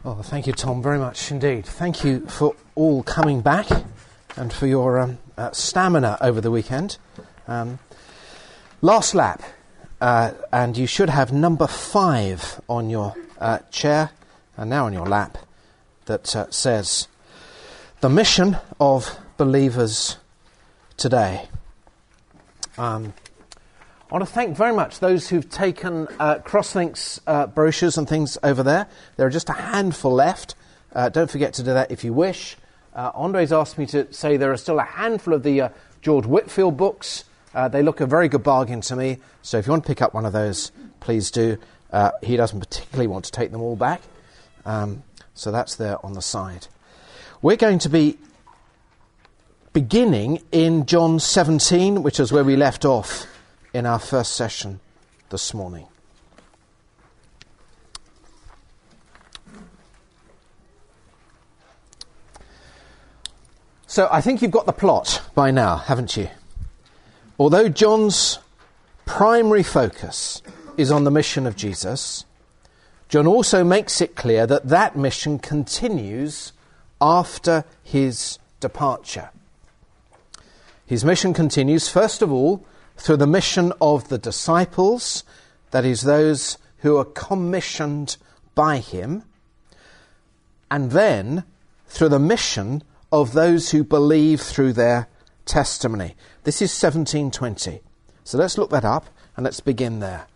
Oh, thank you, Tom, very much indeed. Thank you for all coming back and for your stamina over the weekend. Last lap, and you should have number 5 on your chair, and now on your lap, that says, "The mission of believers today." I want to thank very much those who've taken Crosslinks brochures and things over there. There are just a handful left. Don't forget to do that if you wish. Andre's asked me to say there are still a handful of the George Whitfield books. They look a very good bargain to me. So if you want to pick up one of those, please do. He doesn't particularly want to take them all back. So that's there on the side. We're going to be beginning in John 17, which is where we left off in our first session this morning. So I think you've got the plot by now, haven't you? Although John's primary focus is on the mission of Jesus, John also makes it clear that that mission continues after his departure. His mission continues, first of all, through the mission of the disciples, that is, those who are commissioned by him, and then through the mission of those who believe through their testimony. This is 17:20. So let's look that up and let's begin there.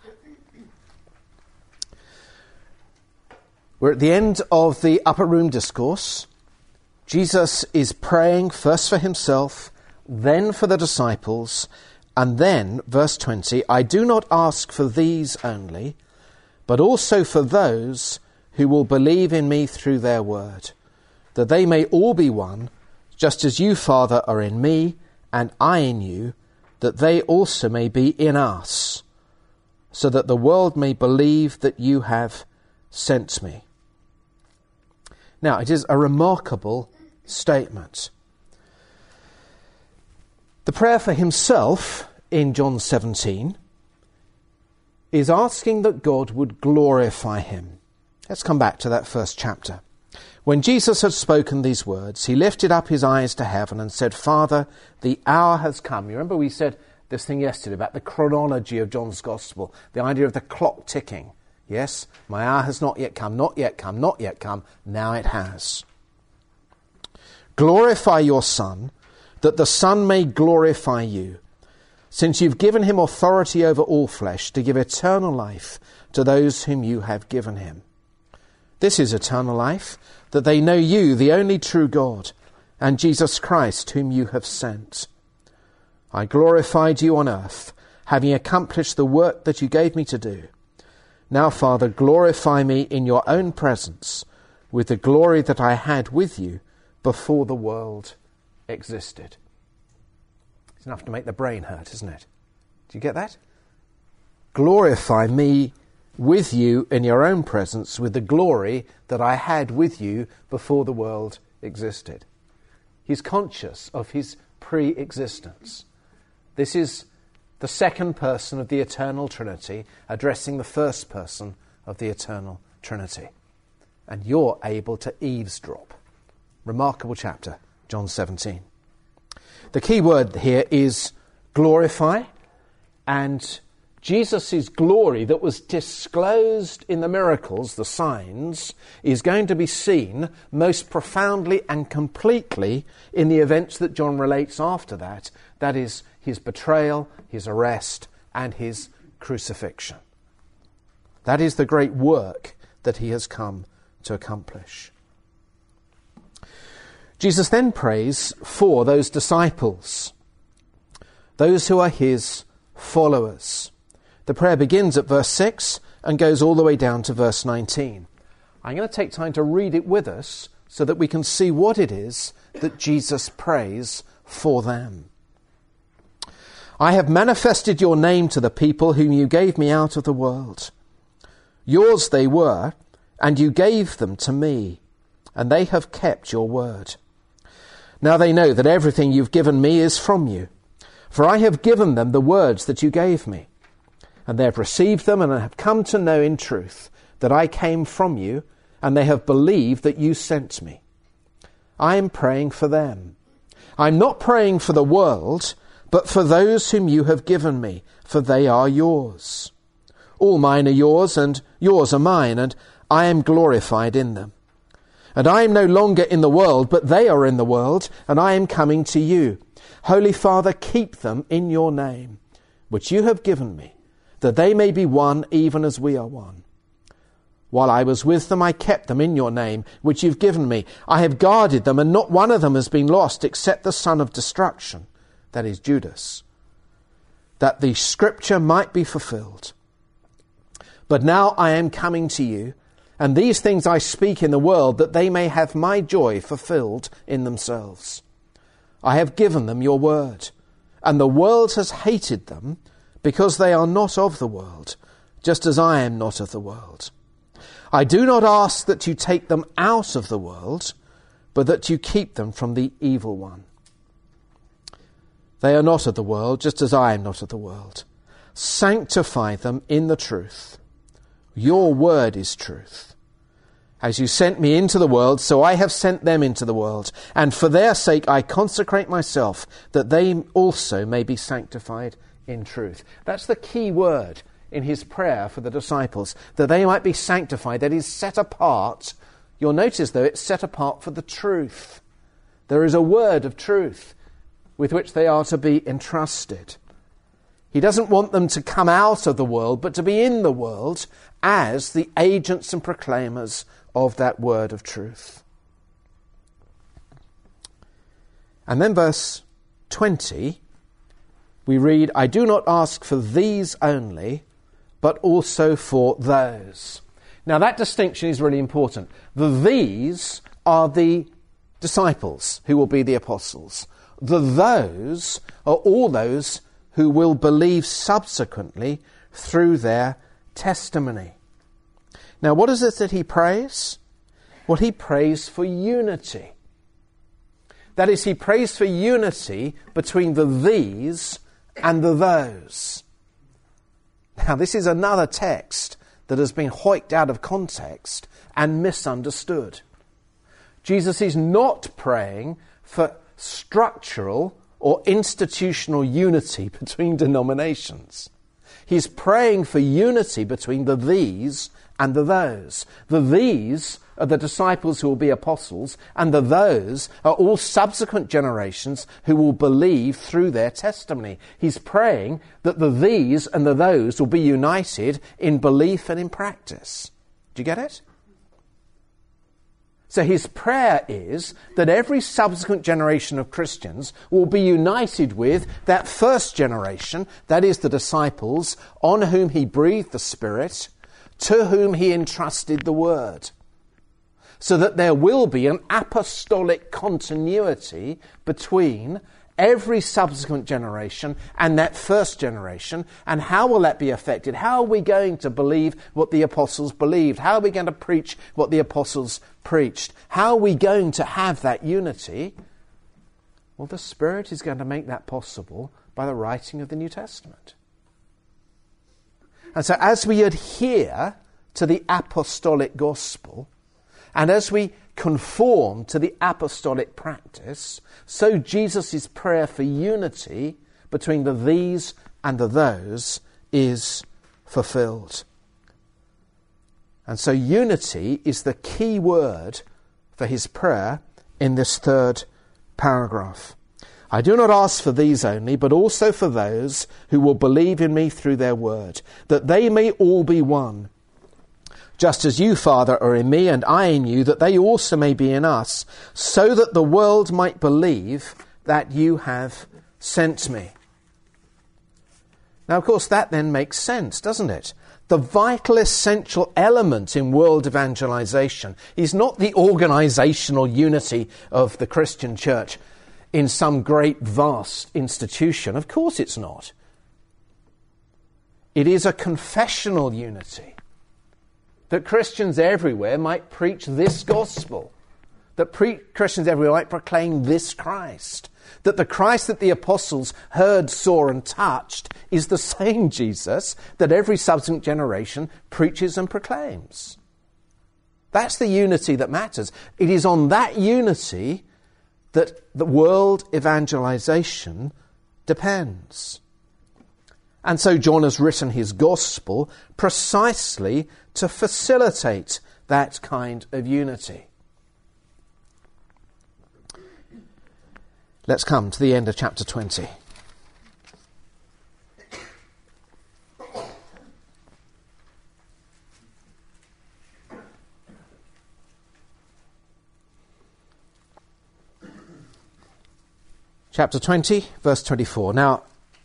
We're at the end of the upper room discourse. Jesus is praying first for himself, then for the disciples, and then, verse 20, "I do not ask for these only, but also for those who will believe in me through their word, that they may all be one, just as you, Father, are in me, and I in you, that they also may be in us, so that the world may believe that you have sent me." Now, it is a remarkable statement. The prayer for himself in John 17 is asking that God would glorify him. Let's come back to that first chapter. "When Jesus had spoken these words, he lifted up his eyes to heaven and said, 'Father, the hour has come.'" You remember we said this thing yesterday about the chronology of John's Gospel, the idea of the clock ticking. Yes, my hour has not yet come, not yet come, not yet come. Now it has. "Glorify your Son, that the Son may glorify you, since you've given him authority over all flesh to give eternal life to those whom you have given him. This is eternal life, that they know you, the only true God, and Jesus Christ, whom you have sent. I glorified you on earth, having accomplished the work that you gave me to do. Now, Father, glorify me in your own presence with the glory that I had with you before the world existed." It's enough to make the brain hurt, isn't it? Do you get that? Glorify me with you in your own presence with the glory that I had with you before the world existed. He's conscious of his pre-existence. This is the second person of the eternal Trinity addressing the first person of the eternal Trinity. And you're able to eavesdrop. Remarkable chapter, John 17. The key word here is glorify, and Jesus' glory that was disclosed in the miracles, the signs, is going to be seen most profoundly and completely in the events that John relates after that. That is his betrayal, his arrest, and his crucifixion. That is the great work that he has come to accomplish. Jesus then prays for those disciples, those who are his followers. The prayer begins at verse 6 and goes all the way down to verse 19. I'm going to take time to read it with us so that we can see what it is that Jesus prays for them. "I have manifested your name to the people whom you gave me out of the world. Yours they were, and you gave them to me, and they have kept your word. Now they know that everything you've given me is from you, for I have given them the words that you gave me, and they have received them and have come to know in truth that I came from you, and they have believed that you sent me. I am praying for them. I'm not praying for the world, but for those whom you have given me, for they are yours. All mine are yours, and yours are mine, and I am glorified in them. And I am no longer in the world, but they are in the world, and I am coming to you. Holy Father, keep them in your name, which you have given me, that they may be one even as we are one. While I was with them, I kept them in your name, which you've given me. I have guarded them, and not one of them has been lost, except the son of destruction, that is Judas, that the scripture might be fulfilled. But now I am coming to you, and these things I speak in the world, that they may have my joy fulfilled in themselves. I have given them your word, and the world has hated them, because they are not of the world, just as I am not of the world. I do not ask that you take them out of the world, but that you keep them from the evil one. They are not of the world, just as I am not of the world. Sanctify them in the truth. Your word is truth. As you sent me into the world, so I have sent them into the world. And for their sake I consecrate myself, that they also may be sanctified in truth. That's the key word in his prayer for the disciples, that they might be sanctified, that is set apart. You'll notice, though, it's set apart for the truth. There is a word of truth with which they are to be entrusted. He doesn't want them to come out of the world, but to be in the world as the agents and proclaimers of that word of truth. And then verse 20, we read, I do not ask for these only, but also for those. Now that distinction is really important. The these are the disciples who will be the apostles. The those are all those who will believe subsequently through their testimony. Now what is it that he prays? Well, he prays for unity. That is, he prays for unity between the these and the those. Now, this is another text that has been hoiked out of context and misunderstood. Jesus is not praying for structural or institutional unity between denominations. He's praying for unity between the these and the those. The these are the disciples who will be apostles, and the those are all subsequent generations who will believe through their testimony. He's praying that the these and the those will be united in belief and in practice. Do you get it? So his prayer is that every subsequent generation of Christians will be united with that first generation, that is the disciples, on whom he breathed the Spirit, to whom he entrusted the word. So that there will be an apostolic continuity between every subsequent generation and that first generation. And how will that be affected? How are we going to believe what the apostles believed? How are we going to preach what the apostles preached? How are we going to have that unity? Well, the Spirit is going to make that possible by the writing of the New Testament. And so as we adhere to the apostolic gospel, and as we conform to the apostolic practice, so Jesus' prayer for unity between the these and the those is fulfilled. And so unity is the key word for his prayer in this third paragraph. I do not ask for these only, but also for those who will believe in me through their word, that they may all be one. Just as you, Father, are in me and I in you, that they also may be in us, so that the world might believe that you have sent me. Now, of course, that then makes sense, doesn't it? The vital, essential element in world evangelization is not the organizational unity of the Christian church in some great, vast institution. Of course it's not. It is a confessional unity. That Christians everywhere might preach this gospel. That Christians everywhere might proclaim this Christ. That the Christ that the apostles heard, saw and touched is the same Jesus that every subsequent generation preaches and proclaims. That's the unity that matters. It is on that unity that the world evangelization depends. And so John has written his gospel precisely to facilitate that kind of unity. Let's come to the end of chapter 20. Chapter 20, verse 24. Now,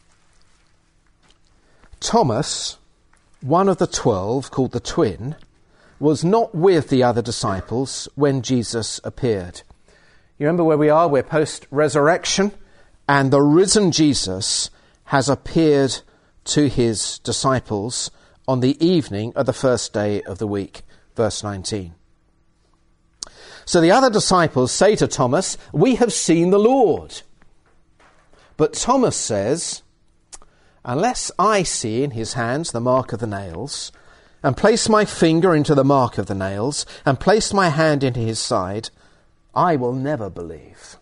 Thomas, one of the 12, called the twin, was not with the other disciples when Jesus appeared. You remember where we are? We're post-resurrection, and the risen Jesus has appeared to his disciples on the evening of the first day of the week. Verse 19. So the other disciples say to Thomas, "We have seen the Lord." But Thomas says, "Unless I see in his hands the mark of the nails, and place my finger into the mark of the nails, and place my hand into his side, I will never believe."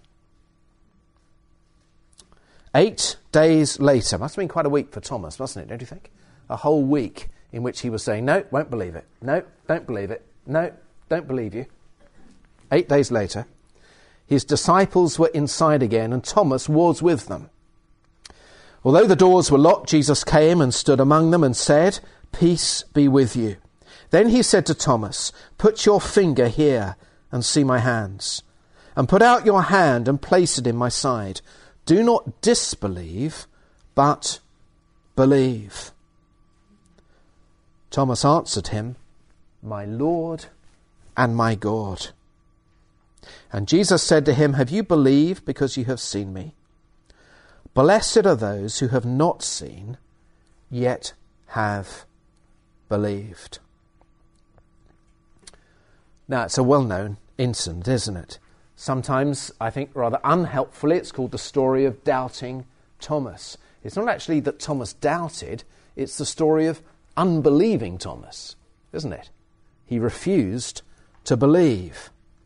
8 days later, must have been quite a week for Thomas, mustn't it, don't you think? A whole week in which he was saying, "No, won't believe it. No, don't believe it. No, don't believe you." 8 days later, his disciples were inside again, and Thomas was with them. Although the doors were locked, Jesus came and stood among them and said, "Peace be with you." Then he said to Thomas, "Put your finger here and see my hands, and put out your hand and place it in my side. Do not disbelieve, but believe." Thomas answered him, "My Lord and my God." And Jesus said to him, "Have you believed because you have seen me? Blessed are those who have not seen, yet have believed." Now, it's a well-known incident, isn't it? Sometimes, I think rather unhelpfully, it's called the story of doubting Thomas. It's not actually that Thomas doubted, it's the story of unbelieving Thomas, isn't it? He refused to believe.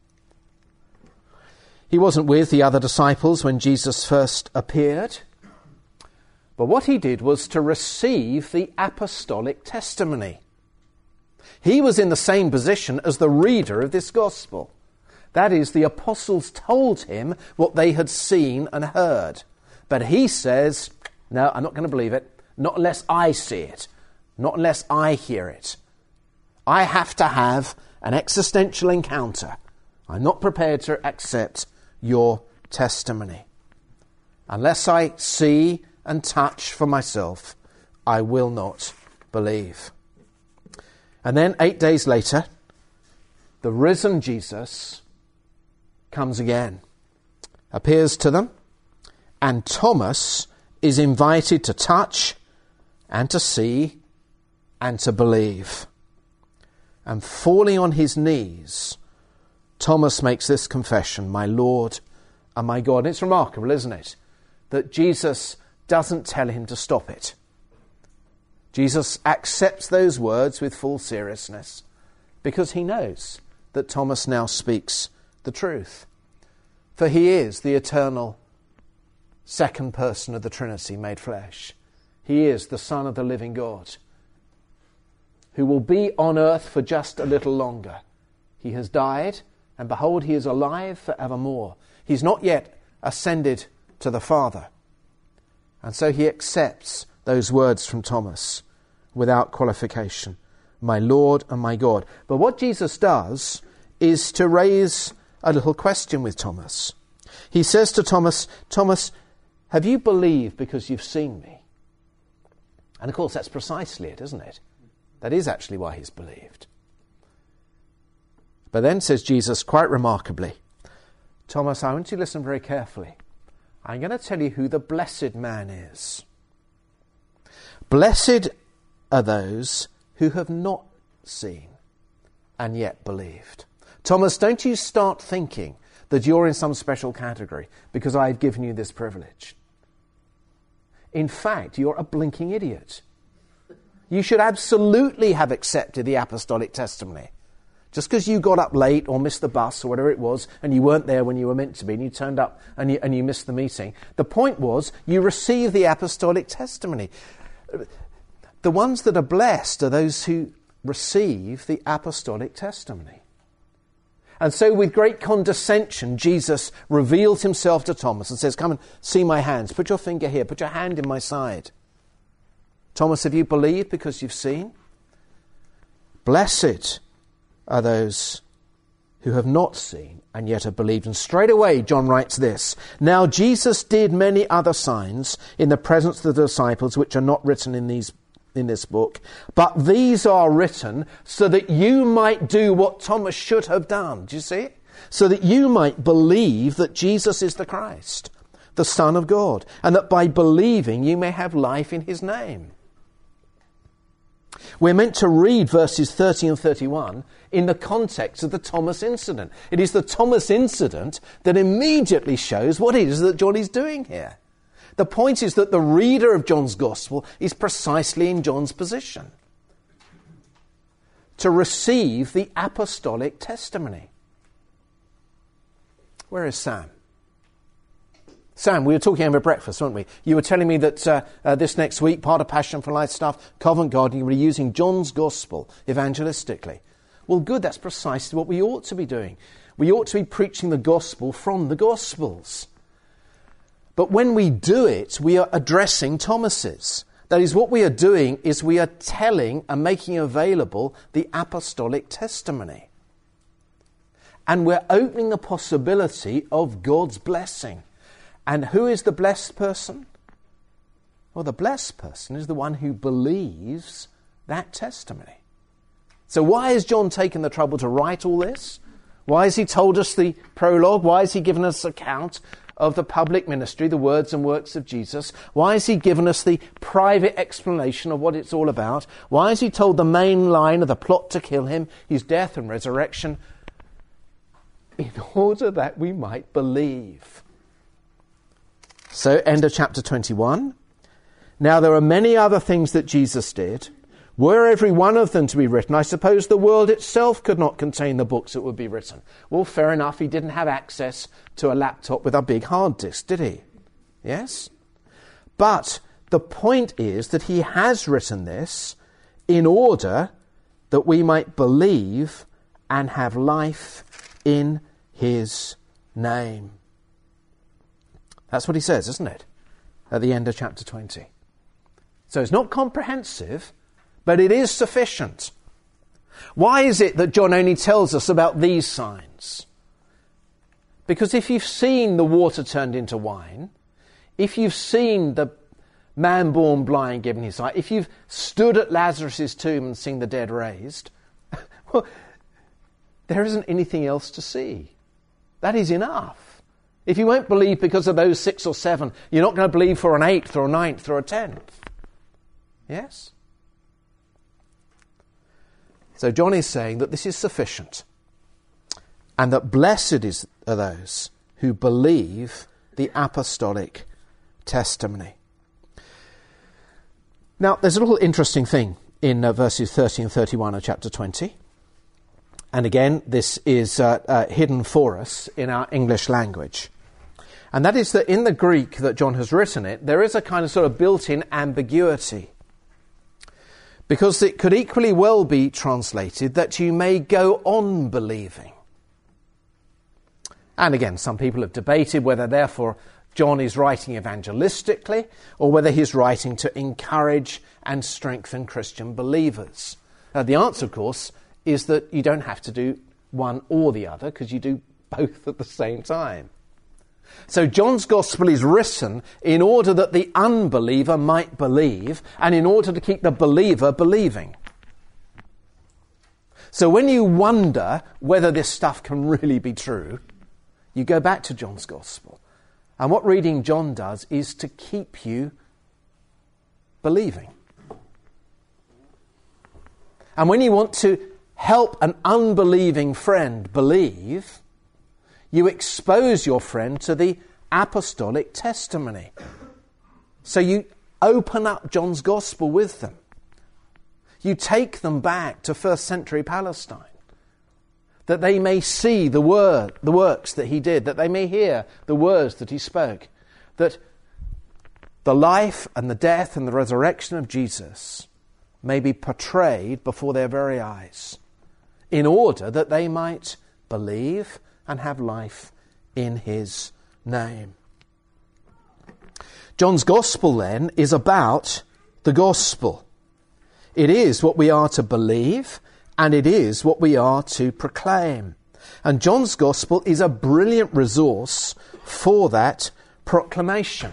He wasn't with the other disciples when Jesus first appeared, but what he did was to receive the apostolic testimony. He was in the same position as the reader of this gospel. That is, the apostles told him what they had seen and heard. But he says, "No, I'm not going to believe it, not unless I see it, not unless I hear it. I have to have an existential encounter. I'm not prepared to accept your testimony. Unless I see and touch for myself, I will not believe." And then 8 days later, the risen Jesus comes again, appears to them, and Thomas is invited to touch and to see and to believe. And falling on his knees, Thomas makes this confession, "My Lord and my God." And it's remarkable, isn't it, that Jesus doesn't tell him to stop it. Jesus accepts those words with full seriousness because he knows that Thomas now speaks the truth. For he is the eternal second person of the Trinity made flesh. He is the Son of the living God, who will be on earth for just a little longer. He has died, and behold, he is alive forevermore. He's not yet ascended to the Father. And so he accepts those words from Thomas without qualification. "My Lord and my God." But what Jesus does is to raise a little question with Thomas. He says to Thomas, "Thomas, have you believed because you've seen me?" And of course that's precisely it, isn't it? That is actually why he's believed. But then says Jesus quite remarkably, "Thomas, I want you to listen very carefully. I'm going to tell you who the blessed man is. Blessed are those who have not seen and yet believed." Thomas, don't you start thinking that you're in some special category because I've given you this privilege. In fact, you're a blinking idiot. You should absolutely have accepted the apostolic testimony. Just because you got up late or missed the bus or whatever it was, and you weren't there when you were meant to be, and you turned up and you missed the meeting. The point was, you received the apostolic testimony. The ones that are blessed are those who receive the apostolic testimony. And so with great condescension, Jesus reveals himself to Thomas and says, come and see my hands. Put your finger here. Put your hand in my side. Thomas, have you believed because you've seen? Blessed are those who have not seen and yet have believed. And straight away, John writes this, now Jesus did many other signs in the presence of the disciples, which are not written in this book, but these are written so that you might do what Thomas should have done. Do you see it? So that you might believe that Jesus is the Christ, the Son of God, and that by believing you may have life in his name. We're meant to read verses 30 and 31 in the context of the Thomas incident. It is the Thomas incident that immediately shows what it is that John is doing here. The point is that the reader of John's Gospel is precisely in John's position, to receive the apostolic testimony. Where is Sam? Sam, we were talking over breakfast, weren't we? You were telling me that this next week, part of Passion for Life stuff, Covent Garden, you were using John's Gospel evangelistically. Well, good, that's precisely what we ought to be doing. We ought to be preaching the Gospel from the Gospels. But when we do it, we are addressing Thomas's. That is, what we are doing is we are telling and making available the apostolic testimony. And we're opening the possibility of God's blessing. And who is the blessed person? Well, the blessed person is the one who believes that testimony. So why has John taken the trouble to write all this? Why has he told us the prologue? Why has he given us account of the public ministry, the words and works of Jesus? Why has he given us the private explanation of what it's all about? Why has he told the main line of the plot to kill him, his death and resurrection? In order that we might believe. So, end of chapter 21. Now there are many other things that Jesus did. Were every one of them to be written, I suppose the world itself could not contain the books that would be written. Well, fair enough, he didn't have access to a laptop with a big hard disk, did he? Yes? But the point is that he has written this in order that we might believe and have life in his name. That's what he says, isn't it? At the end of chapter 20. So it's not comprehensive, but it is sufficient. Why is it that John only tells us about these signs? Because if you've seen the water turned into wine, if you've seen the man born blind given his sight, if you've stood at Lazarus' tomb and seen the dead raised, well, there isn't anything else to see. That is enough. If you won't believe because of those 6 or 7, you're not going to believe for an 8th or a 9th or a 10th. Yes? So John is saying that this is sufficient, and that blessed are those who believe the apostolic testimony. Now, there's a little interesting thing in verses 30 and 31 of chapter 20. And again, this is hidden for us in our English language. And that is that in the Greek that John has written it, there is a kind of sort of built-in ambiguity. Because it could equally well be translated that you may go on believing. And again, some people have debated whether therefore John is writing evangelistically or whether he's writing to encourage and strengthen Christian believers. The answer, of course, is that you don't have to do one or the other because you do both at the same time. So John's Gospel is written in order that the unbeliever might believe and in order to keep the believer believing. So when you wonder whether this stuff can really be true, you go back to John's Gospel. And what reading John does is to keep you believing. And when you want to help an unbelieving friend believe, you expose your friend to the apostolic testimony. So you open up John's Gospel with them. You take them back to first century Palestine. that they may see the works that he did, that they may hear the words that he spoke, that the life and the death and the resurrection of Jesus may be portrayed before their very eyes, in order that they might believe and have life in his name. John's Gospel, then, is about the gospel. It is what we are to believe, and it is what we are to proclaim. And John's Gospel is a brilliant resource for that proclamation.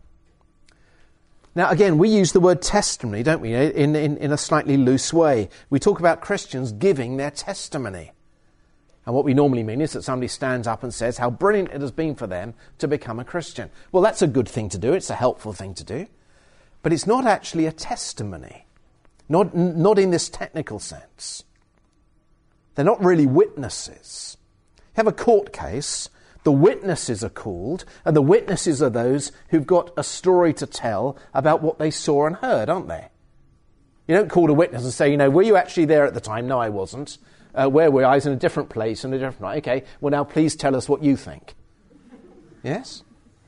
Now, again, we use the word testimony, don't we, in a slightly loose way. We talk about Christians giving their testimony. And what we normally mean is that somebody stands up and says how brilliant it has been for them to become a Christian. Well, that's a good thing to do. It's a helpful thing to do. But it's not actually a testimony. Not in this technical sense. They're not really witnesses. You have a court case, the witnesses are called, and the witnesses are those who've got a story to tell about what they saw and heard, aren't they? You don't call a witness and say, were you actually there at the time? No, I wasn't. Where were I? I was in a different place and a different night. Okay, well now please tell us what you think. Yes?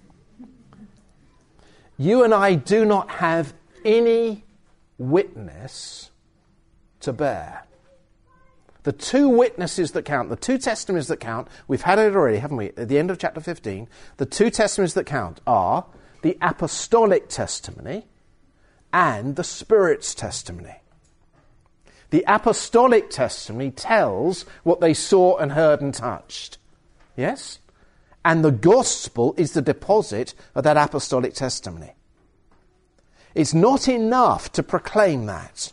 You and I do not have any witness to bear. The two witnesses that count, the two testimonies that count, we've had it already, haven't we? At the end of chapter 15, the two testimonies that count are the apostolic testimony and the Spirit's testimony. The apostolic testimony tells what they saw and heard and touched. Yes? And the gospel is the deposit of that apostolic testimony. It's not enough to proclaim that,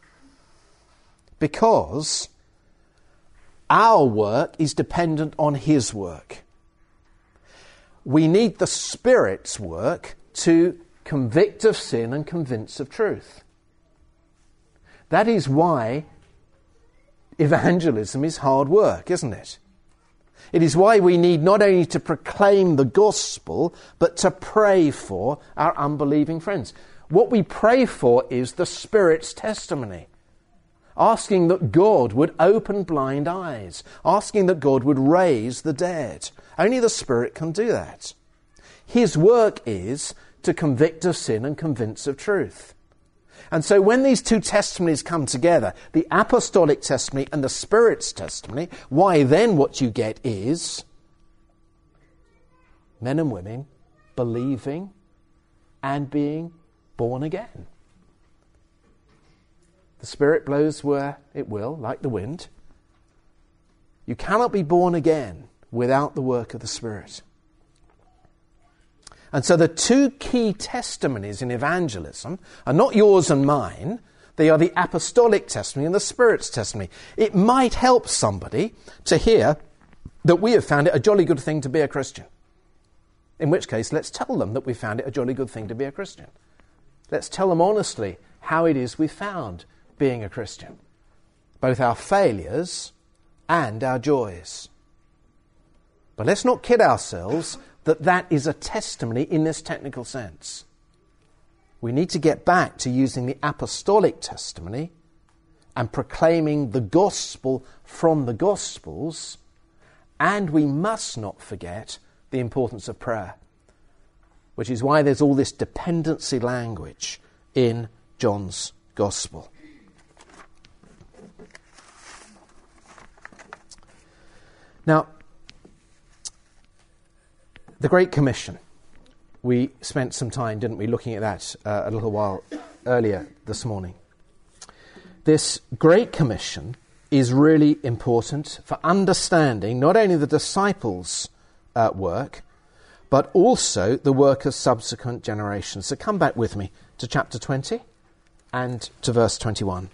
because our work is dependent on his work. We need the Spirit's work to convict of sin and convince of truth. That is why evangelism is hard work, isn't it? It is why we need not only to proclaim the gospel, but to pray for our unbelieving friends. What we pray for is the Spirit's testimony. Asking that God would open blind eyes. Asking that God would raise the dead. Only the Spirit can do that. His work is to convict of sin and convince of truth. And so when these two testimonies come together, the apostolic testimony and the Spirit's testimony, why then what you get is men and women believing and being born again. The Spirit blows where it will, like the wind. You cannot be born again without the work of the Spirit. And so the two key testimonies in evangelism are not yours and mine. They are the apostolic testimony and the Spirit's testimony. It might help somebody to hear that we have found it a jolly good thing to be a Christian. In which case, let's tell them that we found it a jolly good thing to be a Christian. Let's tell them honestly how it is we found being a Christian. Both our failures and our joys. But let's not kid ourselves that is a testimony in this technical sense. We need to get back to using the apostolic testimony and proclaiming the gospel from the Gospels, and we must not forget the importance of prayer, which is why there's all this dependency language in John's Gospel. Now, the Great Commission. We spent some time, didn't we, looking at that a little while earlier this morning. This Great Commission is really important for understanding not only the disciples' work, but also the work of subsequent generations. So come back with me to chapter 20 and to verse 21.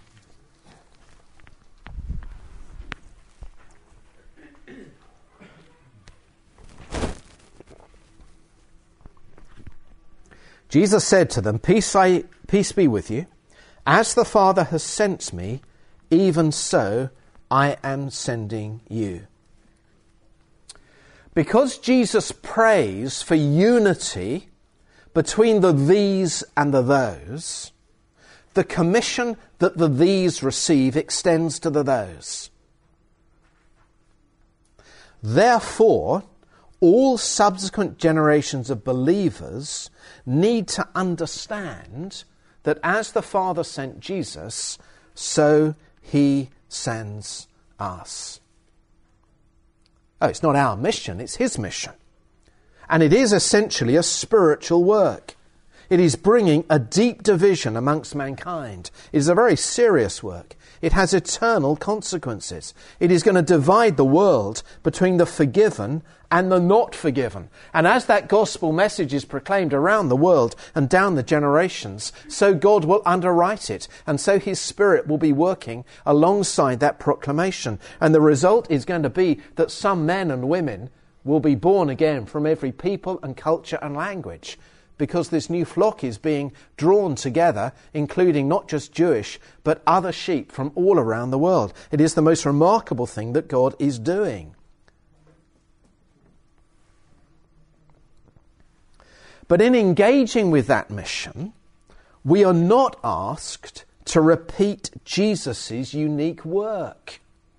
Jesus said to them, Peace be with you. As the Father has sent me, even so I am sending you. Because Jesus prays for unity between the these and the those, the commission that the these receive extends to the those. Therefore, all subsequent generations of believers need to understand that as the Father sent Jesus, so he sends us. Oh, it's not our mission, it's his mission. And it is essentially a spiritual work. It is bringing a deep division amongst mankind. It is a very serious work. It has eternal consequences. It is going to divide the world between the forgiven and the not forgiven. And as that gospel message is proclaimed around the world and down the generations, so God will underwrite it. And so his Spirit will be working alongside that proclamation. And the result is going to be that some men and women will be born again from every people and culture and language, because this new flock is being drawn together, including not just Jewish, but other sheep from all around the world. It is the most remarkable thing that God is doing. But in engaging with that mission, we are not asked to repeat Jesus' unique work.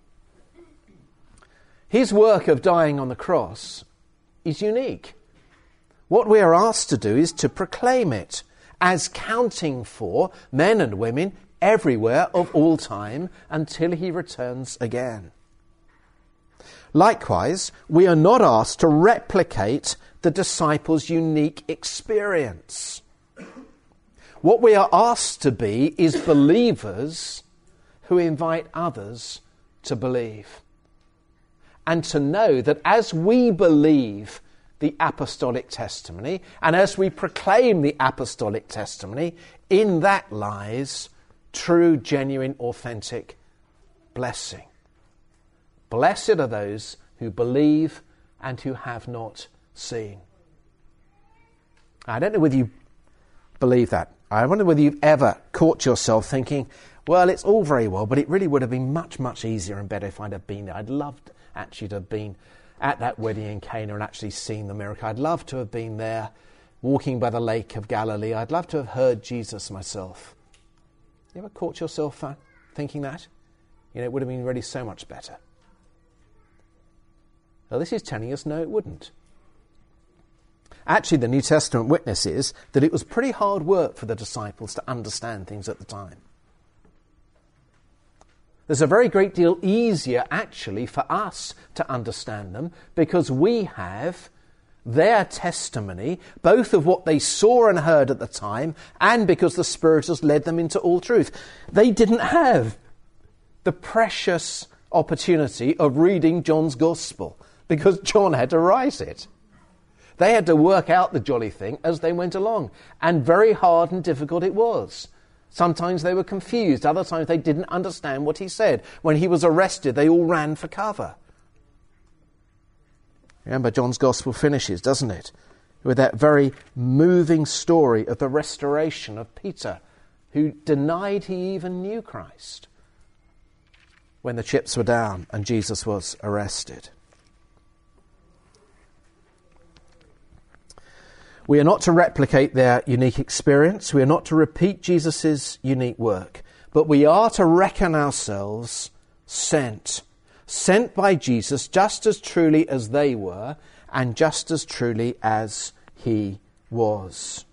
His work of dying on the cross is unique. What we are asked to do is to proclaim it as counting for men and women everywhere of all time until he returns again. Likewise, we are not asked to replicate the disciples' unique experience. What we are asked to be is believers who invite others to believe. And to know that as we believe the apostolic testimony, and as we proclaim the apostolic testimony, in that lies true, genuine, authentic blessing. Blessed are those who believe and who have not seen. I don't know whether you believe that. I wonder whether you've ever caught yourself thinking, well, it's all very well, but it really would have been much, much easier and better if I'd have been there. I'd loved actually to have been at that wedding in Cana and actually seen the miracle. I'd love to have been there walking by the lake of Galilee. I'd love to have heard Jesus myself. You ever caught yourself thinking that? It would have been really so much better. Well, this is telling us no, it wouldn't. Actually, the New Testament witness is that it was pretty hard work for the disciples to understand things at the time. There's a very great deal easier, actually, for us to understand them because we have their testimony, both of what they saw and heard at the time, and because the Spirit has led them into all truth. They didn't have the precious opportunity of reading John's Gospel because John had to write it. They had to work out the jolly thing as they went along, and very hard and difficult it was. Sometimes they were confused, other times they didn't understand what he said. When he was arrested, they all ran for cover. Remember, John's Gospel finishes, doesn't it, with that very moving story of the restoration of Peter, who denied he even knew Christ when the chips were down and Jesus was arrested. We are not to replicate their unique experience. We are not to repeat Jesus' unique work. But we are to reckon ourselves sent by Jesus just as truly as they were and just as truly as he was.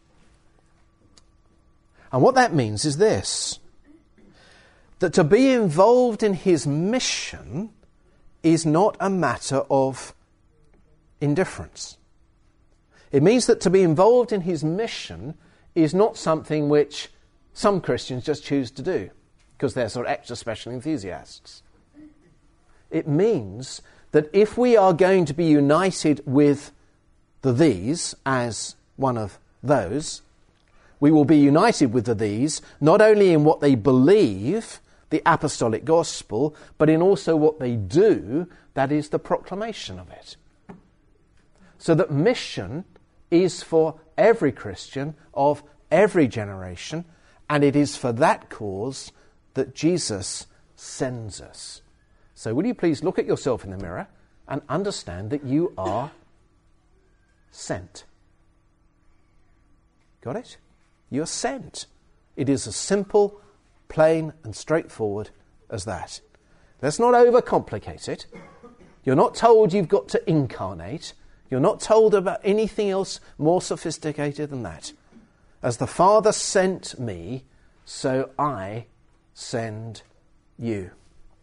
And what that means is this, that to be involved in his mission is not a matter of indifference. It means that to be involved in his mission is not something which some Christians just choose to do because they're sort of extra special enthusiasts. It means that if we are going to be united with the these as one of those, we will be united with the these not only in what they believe, the apostolic gospel, but in also what they do, that is the proclamation of it. So that mission is for every Christian of every generation, and it is for that cause that Jesus sends us. So will you please look at yourself in the mirror and understand that you are sent. Got it? You're sent. It is as simple, plain and straightforward as that. Let's not overcomplicate it. You're not told you've got to incarnate. You're not told about anything else more sophisticated than that. As the Father sent me, so I send you.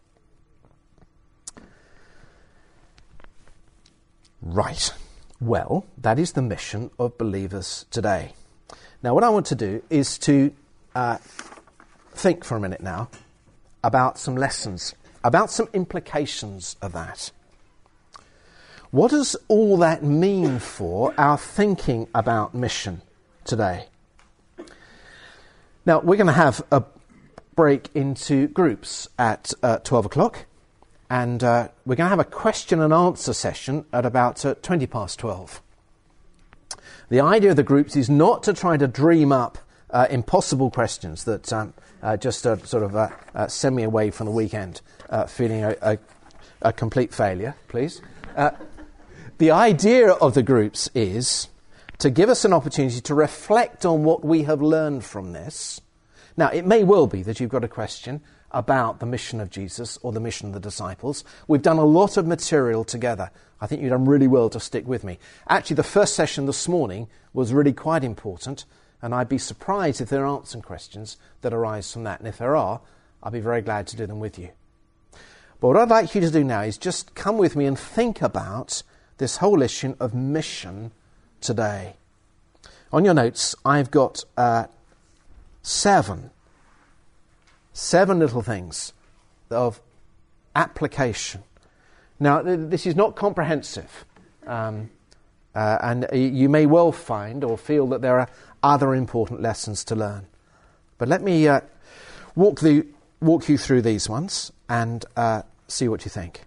Right. Well, that is the mission of believers today. Now, what I want to do is to think for a minute now about some lessons, about some implications of that. What does all that mean for our thinking about mission today? Now, we're going to have a break into groups at 12 o'clock, and we're going to have a question and answer session at about 20 past 12. The idea of the groups is not to try to dream up impossible questions that just sort of send me away from the weekend feeling a complete failure, please. The idea of the groups is to give us an opportunity to reflect on what we have learned from this. Now, it may well be that you've got a question about the mission of Jesus or the mission of the disciples. We've done a lot of material together. I think you've done really well to stick with me. Actually, the first session this morning was really quite important, and I'd be surprised if there aren't some questions that arise from that. And if there are, I'll be very glad to do them with you. But what I'd like you to do now is just come with me and think about this whole issue of mission today. On your notes, I've got seven little things of application. Now, this is not comprehensive, and you may well find or feel that there are other important lessons to learn. But let me walk you through these ones and see what you think.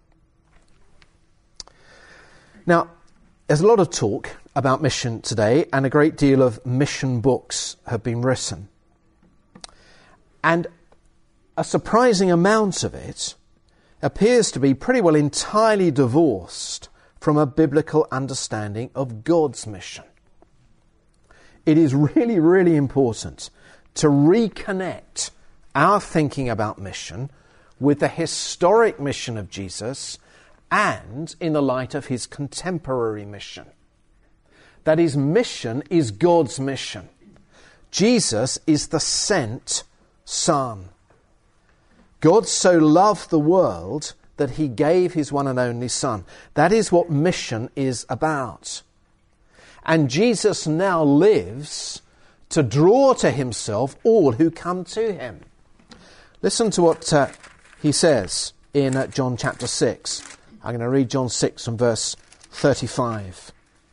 Now, there's a lot of talk about mission today, and a great deal of mission books have been written. And a surprising amount of it appears to be pretty well entirely divorced from a biblical understanding of God's mission. It is really, really important to reconnect our thinking about mission with the historic mission of Jesus and in the light of his contemporary mission. That his mission is God's mission. Jesus is the sent Son. God so loved the world that he gave his one and only Son. That is what mission is about. And Jesus now lives to draw to himself all who come to him. Listen to what he says in John chapter 6. I'm going to read John 6 from verse 35.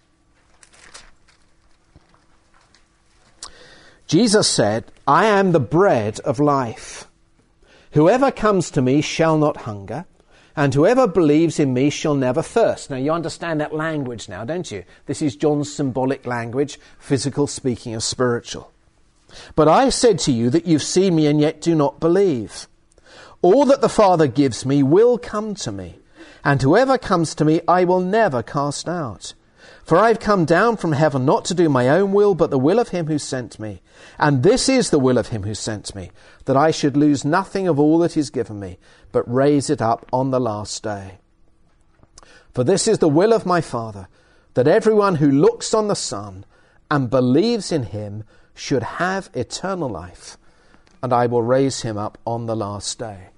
Jesus said, I am the bread of life. Whoever comes to me shall not hunger, and whoever believes in me shall never thirst. Now, you understand that language now, don't you? This is John's symbolic language, physical speaking of spiritual. But I said to you that you've seen me and yet do not believe. All that the Father gives me will come to me, and whoever comes to me I will never cast out. For I have come down from heaven not to do my own will, but the will of him who sent me. And this is the will of him who sent me, that I should lose nothing of all that is given me, but raise it up on the last day. For this is the will of my Father, that everyone who looks on the Son and believes in him should have eternal life, and I will raise him up on the last day.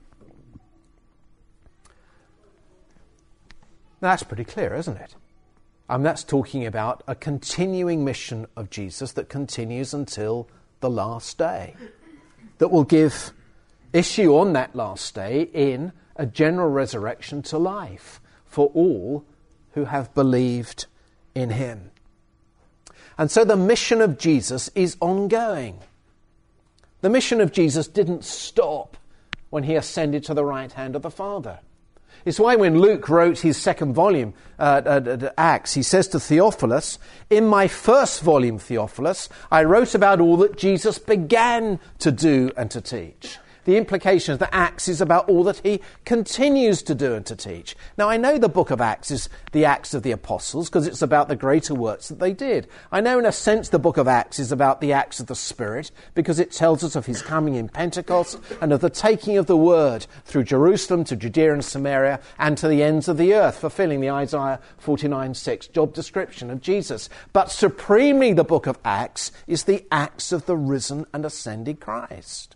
Now, that's pretty clear, isn't it? That's talking about a continuing mission of Jesus that continues until the last day, that will give issue on that last day in a general resurrection to life for all who have believed in him. And so the mission of Jesus is ongoing. The mission of Jesus didn't stop when he ascended to the right hand of the Father. It's why when Luke wrote his second volume, Acts, he says to Theophilus, in my first volume, Theophilus, I wrote about all that Jesus began to do and to teach. the implication is that Acts is about all that he continues to do and to teach. Now, I know the book of Acts is the Acts of the Apostles because it's about the greater works that they did. I know in a sense the book of Acts is about the Acts of the Spirit because it tells us of his coming in Pentecost and of the taking of the word through Jerusalem to Judea and Samaria and to the ends of the earth, fulfilling the Isaiah 49:6 job description of Jesus. But supremely the book of Acts is the Acts of the risen and ascended Christ.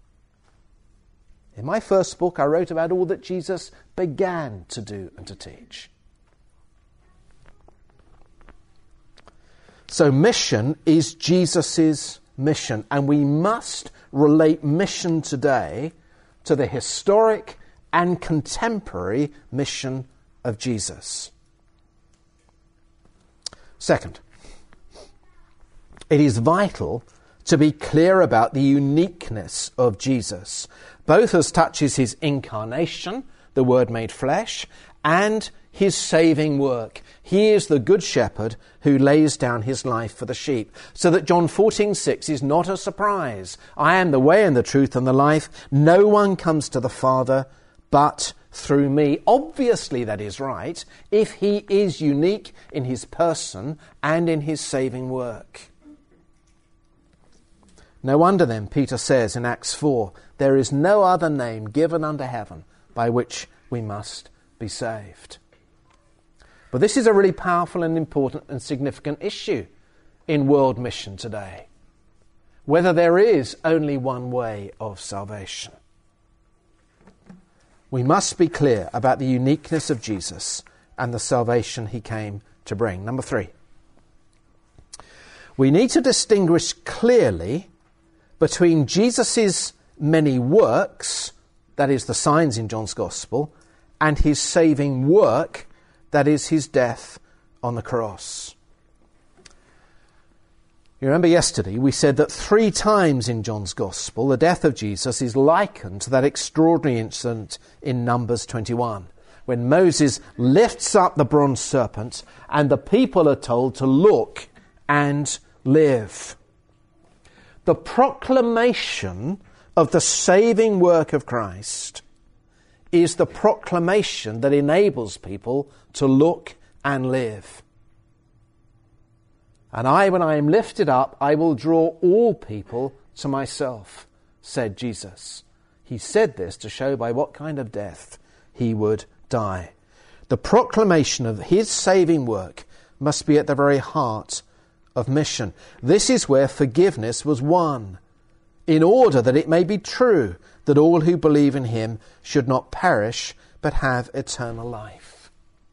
In my first book, I wrote about all that Jesus began to do and to teach. So mission is Jesus' mission, and we must relate mission today to the historic and contemporary mission of Jesus. Second, it is vital to be clear about the uniqueness of Jesus, both as touches his incarnation, the Word made flesh, and his saving work. He is the good shepherd who lays down his life for the sheep. So that John 14:6 is not a surprise. I am the way and the truth and the life. No one comes to the Father but through me. Obviously that is right, if he is unique in his person and in his saving work. No wonder then, Peter says in Acts 4, there is no other name given under heaven by which we must be saved. But this is a really powerful and important and significant issue in world mission today. Whether there is only one way of salvation. We must be clear about the uniqueness of Jesus and the salvation he came to bring. Number 3. We need to distinguish clearly between Jesus' many works, that is the signs in John's Gospel, and his saving work, that is his death on the cross. You remember yesterday we said that 3 times in John's Gospel the death of Jesus is likened to that extraordinary incident in Numbers 21, when Moses lifts up the bronze serpent and the people are told to look and live. The proclamation of the saving work of Christ is the proclamation that enables people to look and live. And when I am lifted up, I will draw all people to myself, said Jesus. He said this to show by what kind of death he would die. The proclamation of his saving work must be at the very heart of mission. This is where forgiveness was won, in order that it may be true that all who believe in him should not perish but have eternal life.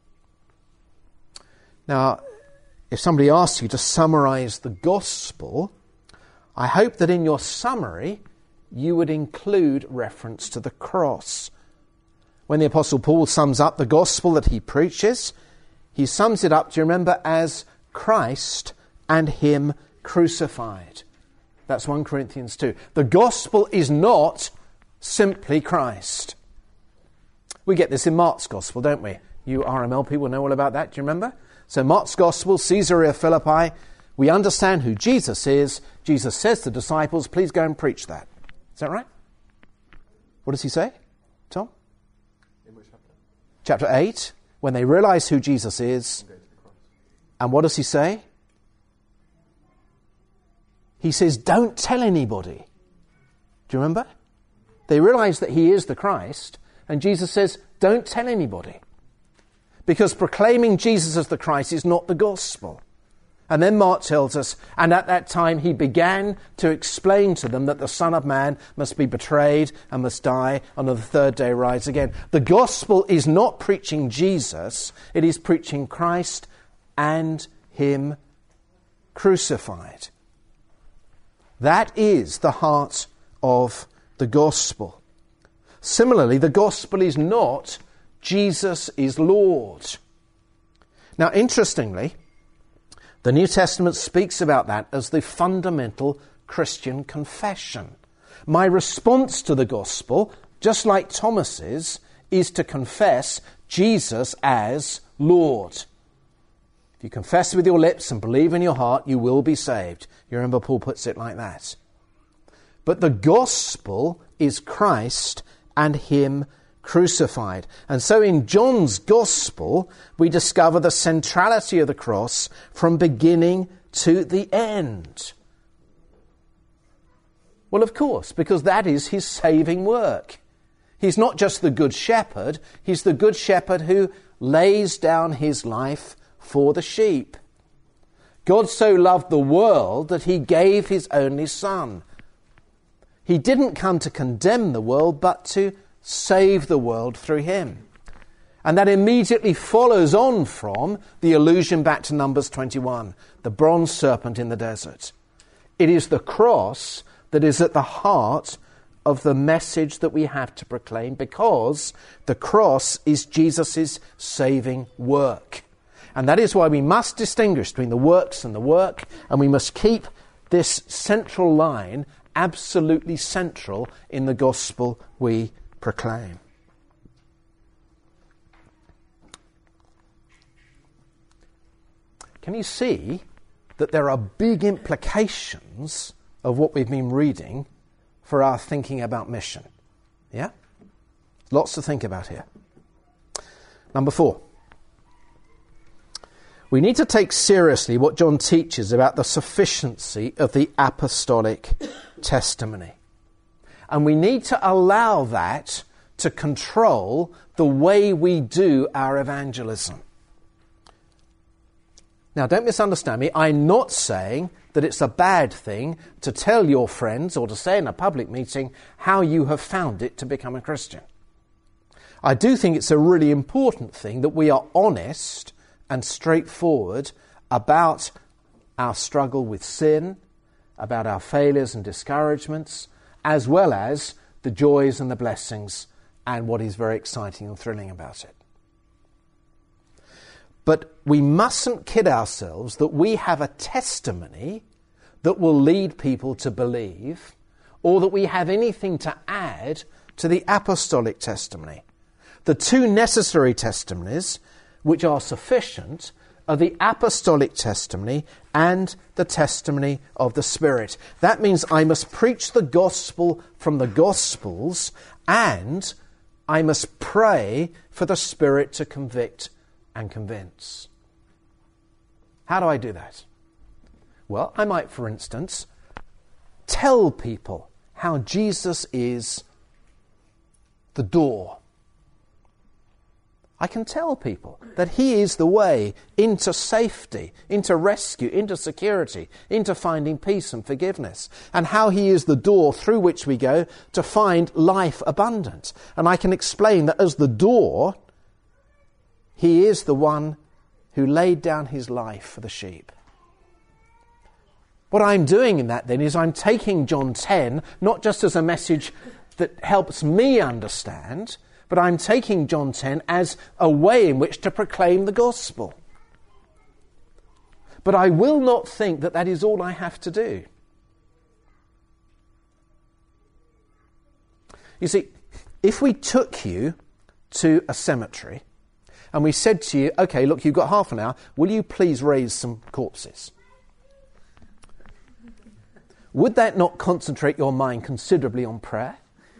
Now, if somebody asks you to summarize the gospel, I hope that in your summary you would include reference to the cross. When the Apostle Paul sums up the gospel that he preaches, he sums it up, do you remember, as Christ and him crucified. That's 1 Corinthians 2. The gospel is not simply Christ. We get this in Mark's gospel, don't we? You RML people know all about that, do you remember? So Mark's gospel, Caesarea Philippi, we understand who Jesus is. Jesus says to the disciples, please go and preach that. Is that right? What does he say, Tom? In which chapter? Chapter 8, when they realize who Jesus is. And what does he say? He says, don't tell anybody. Do you remember? They realize that he is the Christ, and Jesus says, don't tell anybody. Because proclaiming Jesus as the Christ is not the gospel. And then Mark tells us, and at that time he began to explain to them that the Son of Man must be betrayed and must die, and on the third day rise again. The gospel is not preaching Jesus, it is preaching Christ and him crucified. That is the heart of the gospel. Similarly, the gospel is not Jesus is Lord. Now, interestingly, the New Testament speaks about that as the fundamental Christian confession. My response to the gospel, just like Thomas's, is to confess Jesus as Lord. If you confess with your lips and believe in your heart, you will be saved. You remember Paul puts it like that. But the gospel is Christ and him crucified. And so in John's gospel, we discover the centrality of the cross from beginning to the end. Well, of course, because that is his saving work. He's not just the good shepherd, he's the good shepherd who lays down his life for the sheep. God so loved the world that he gave his only Son. He didn't come to condemn the world, but to save the world through him. And that immediately follows on from the allusion back to Numbers 21, the bronze serpent in the desert. It is the cross that is at the heart of the message that we have to proclaim, because the cross is Jesus' saving work. And that is why we must distinguish between the works and the work, and we must keep this central line absolutely central in the gospel we proclaim. Can you see that there are big implications of what we've been reading for our thinking about mission? Yeah? Lots to think about here. Number 4. We need to take seriously what John teaches about the sufficiency of the apostolic testimony. And we need to allow that to control the way we do our evangelism. Now, don't misunderstand me. I'm not saying that it's a bad thing to tell your friends or to say in a public meeting how you have found it to become a Christian. I do think it's a really important thing that we are honest and straightforward about our struggle with sin, about our failures and discouragements, as well as the joys and the blessings and what is very exciting and thrilling about it. But we mustn't kid ourselves that we have a testimony that will lead people to believe, or that we have anything to add to the apostolic testimony. The two necessary testimonies which are sufficient are the apostolic testimony and the testimony of the Spirit. That means I must preach the gospel from the Gospels, and I must pray for the Spirit to convict and convince. How do I do that? Well, I might, for instance, tell people how Jesus is the door. I can tell people that he is the way into safety, into rescue, into security, into finding peace and forgiveness, and how he is the door through which we go to find life abundant. And I can explain that as the door, he is the one who laid down his life for the sheep. What I'm doing in that then is I'm taking John 10, not just as a message that helps me understand, but I'm taking John 10 as a way in which to proclaim the gospel. But I will not think that that is all I have to do. You see, if we took you to a cemetery and we said to you, okay, look, you've got half an hour, will you please raise some corpses? Would that not concentrate your mind considerably on prayer?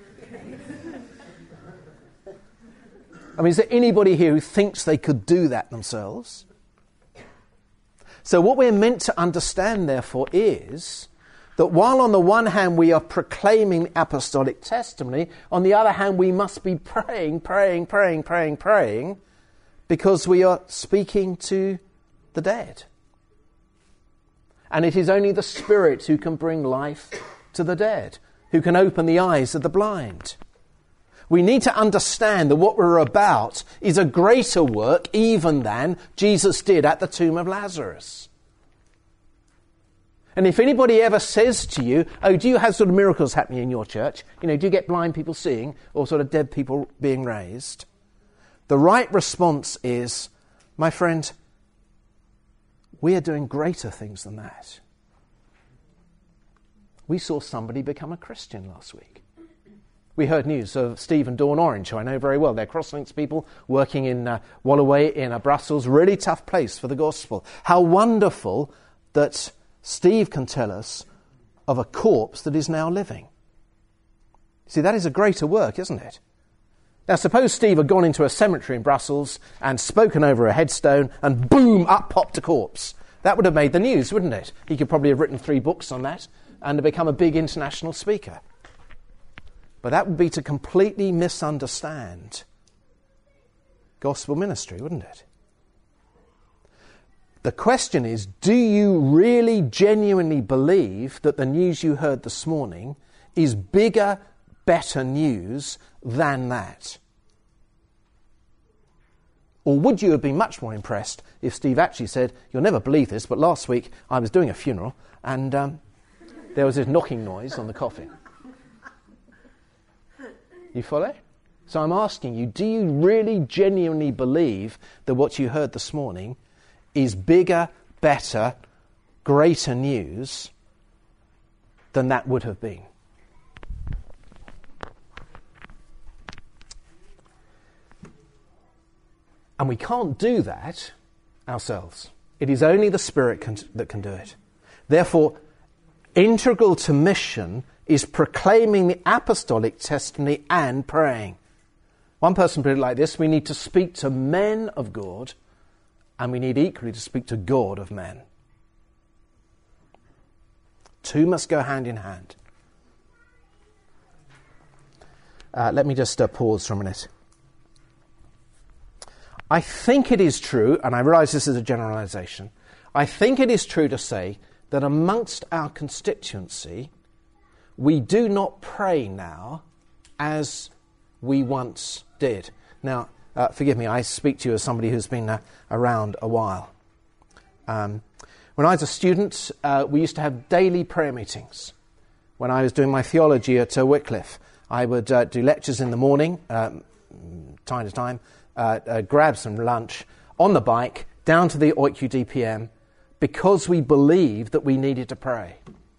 I mean, is there anybody here who thinks they could do that themselves? So what we're meant to understand, therefore, is that while on the one hand we are proclaiming apostolic testimony, on the other hand we must be praying, because we are speaking to the dead. And it is only the Spirit who can bring life to the dead, who can open the eyes of the blind. We need to understand that what we're about is a greater work even than Jesus did at the tomb of Lazarus. And if anybody ever says to you, oh, do you have sort of miracles happening in your church? You know, do you get blind people seeing or sort of dead people being raised? The right response is, my friend, we are doing greater things than that. We saw somebody become a Christian last week. We heard news of Steve and Dawn Orange, who I know very well. They're Crosslinks people working in Wallaway in Brussels. Really tough place for the gospel. How wonderful that Steve can tell us of a corpse that is now living. See, that is a greater work, isn't it? Now, suppose Steve had gone into a cemetery in Brussels and spoken over a headstone and boom, up popped a corpse. That would have made the news, wouldn't it? He could probably have written 3 books on that and have become a big international speaker. But that would be to completely misunderstand gospel ministry, wouldn't it? The question is, do you really genuinely believe that the news you heard this morning is bigger, better news than that? Or would you have been much more impressed if Steve actually said, you'll never believe this, but last week I was doing a funeral and there was this knocking noise on the coffin. You follow? So I'm asking you, do you really genuinely believe that what you heard this morning is bigger, better, greater news than that would have been? And we can't do that ourselves. It is only the Spirit that can do it. Therefore, integral to mission is proclaiming the apostolic testimony and praying. One person put it like this: we need to speak to men of God, and we need equally to speak to God of men. 2 must go hand in hand. Let me just pause for a minute. I think it is true, and I realise this is a generalisation, I think it is true to say that amongst our constituency, we do not pray now as we once did. Now, forgive me, I speak to you as somebody who's been around a while. When I was a student, we used to have daily prayer meetings. When I was doing my theology at Wycliffe, I would do lectures in the morning, time to time, grab some lunch, on the bike, down to the OIQ DPM, because we believed that we needed to pray.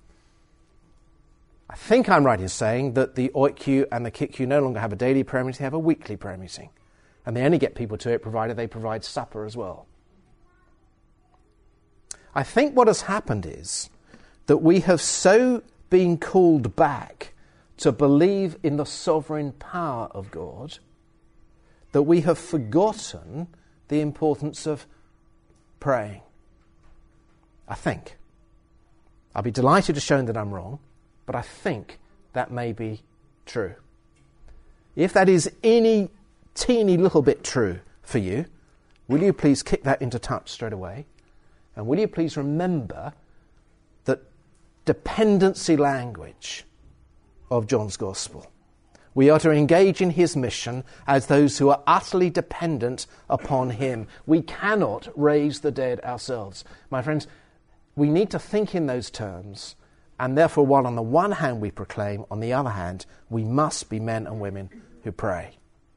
I think I'm right in saying that the OIQ and the KICU no longer have a daily prayer meeting, they have a weekly prayer meeting. And they only get people to it provided they provide supper as well. I think what has happened is that we have so been called back to believe in the sovereign power of God that we have forgotten the importance of praying. I think. I'll be delighted to show that I'm wrong, but I think that may be true. If that is any teeny little bit true for you, will you please kick that into touch straight away? And will you please remember that dependency language of John's Gospel? We are to engage in his mission as those who are utterly dependent upon him. We cannot raise the dead ourselves. My friends, we need to think in those terms, and therefore, while on the one hand we proclaim, on the other hand, we must be men and women who pray.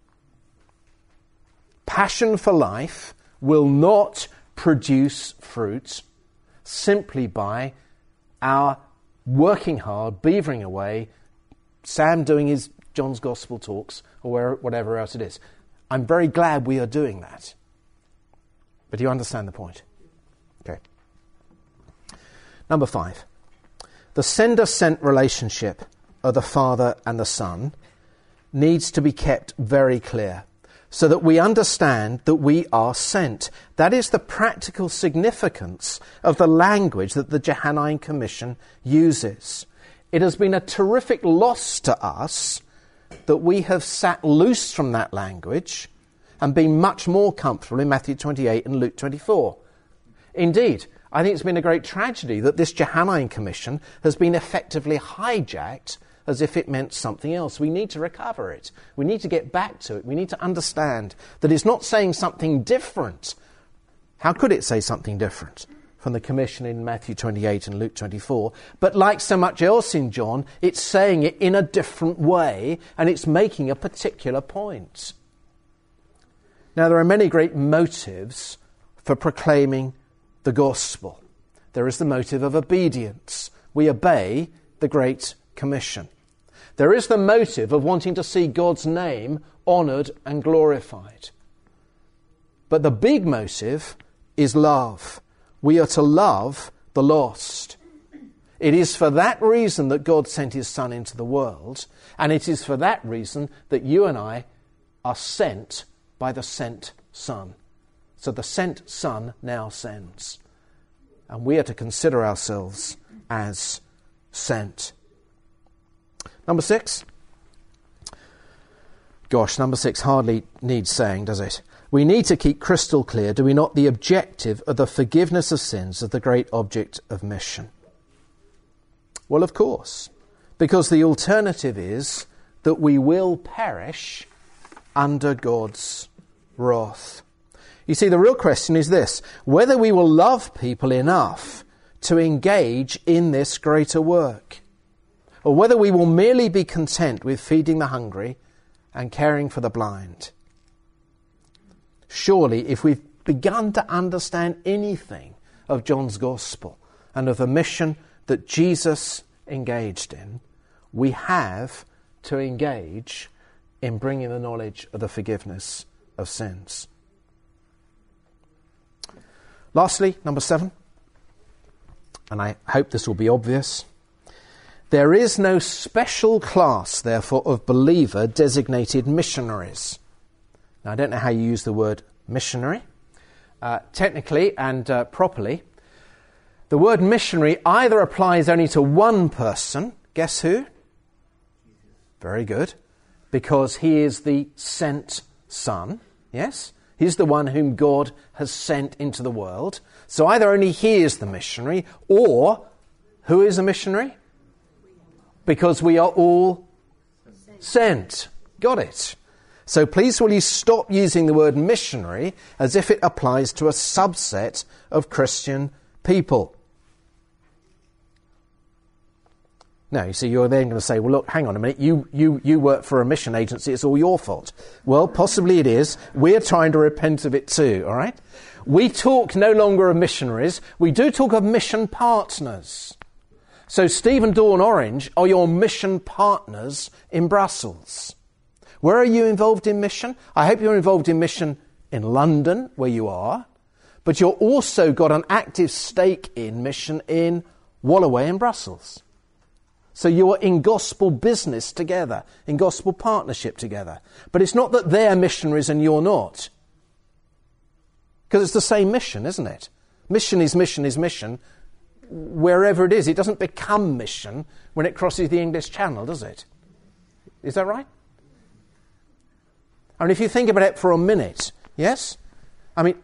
Passion for life will not produce fruit simply by our working hard, beavering away, Sam doing his John's Gospel talks, or whatever else it is. I'm very glad we are doing that. But do you understand the point? Okay. Number 5. The sender-sent relationship of the Father and the Son needs to be kept very clear so that we understand that we are sent. That is the practical significance of the language that the Johannine Commission uses. It has been a terrific loss to us that we have sat loose from that language and been much more comfortable in Matthew 28 and Luke 24. Indeed, I think it's been a great tragedy that this Johannine Commission has been effectively hijacked as if it meant something else. We need to recover it. We need to get back to it. We need to understand that it's not saying something different. How could it say something different from the commission in Matthew 28 and Luke 24? But like so much else in John, it's saying it in a different way, and it's making a particular point. Now, there are many great motives for proclaiming the gospel. There is the motive of obedience. We obey the Great Commission. There is the motive of wanting to see God's name honoured and glorified. But the big motive is love. We are to love the lost. It is for that reason that God sent his Son into the world, and it is for that reason that you and I are sent by the sent Son. So the sent Son now sends. And we are to consider ourselves as sent. Number 6. Gosh, number 6 hardly needs saying, does it? We need to keep crystal clear, do we not, the objective of the forgiveness of sins as the great object of mission? Well, of course, because the alternative is that we will perish under God's wrath. You see, the real question is this: whether we will love people enough to engage in this greater work, or whether we will merely be content with feeding the hungry and caring for the blind. Surely, if we've begun to understand anything of John's Gospel and of the mission that Jesus engaged in, we have to engage in bringing the knowledge of the forgiveness of sins. Lastly, number 7, and I hope this will be obvious, there is no special class, therefore, of believer designated missionaries. Now, I don't know how you use the word missionary. Technically and properly, the word missionary either applies only to one person. Guess who? Very good. Because he is the sent Son. Yes? He's the one whom God has sent into the world. So either only he is the missionary, or who is a missionary? Because we are all sent. Got it. So please will you stop using the word missionary as if it applies to a subset of Christian people. No, you see, you're then going to say, well, look, hang on a minute, you work for a mission agency, it's all your fault. Well, possibly it is. We're trying to repent of it too, all right? We talk no longer of missionaries, we do talk of mission partners. So Steve and Dawn Orange are your mission partners in Brussels. Where are you involved in mission? I hope you're involved in mission in London, where you are, but you've also got an active stake in mission in Wallaway in Brussels. So you're in gospel business together, in gospel partnership together. But it's not that they're missionaries and you're not. Because it's the same mission, isn't it? Mission is mission, wherever it is. It doesn't become mission when it crosses the English Channel, does it? Is that right? I mean, if you think about it for a minute, yes? I mean,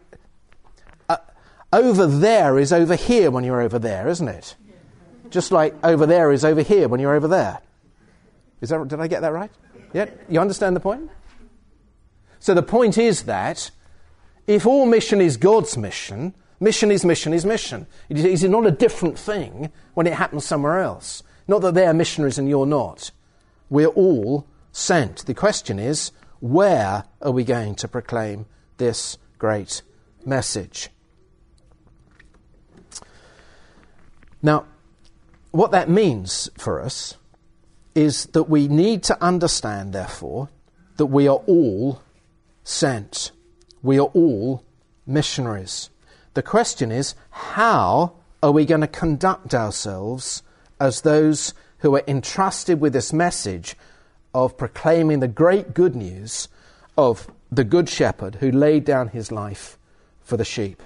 over there is over here when you're over there, isn't it? Just like over there is over here when you're over there. Did I get that right? Yeah? You understand the point? So the point is that if all mission is God's mission, mission is mission is mission. It is not a different thing when it happens somewhere else. Not that they're missionaries and you're not. We're all sent. The question is, where are we going to proclaim this great message? Now, what that means for us is that we need to understand, therefore, that we are all sent. We are all missionaries. The question is, how are we going to conduct ourselves as those who are entrusted with this message of proclaiming the great good news of the Good Shepherd who laid down his life for the sheep?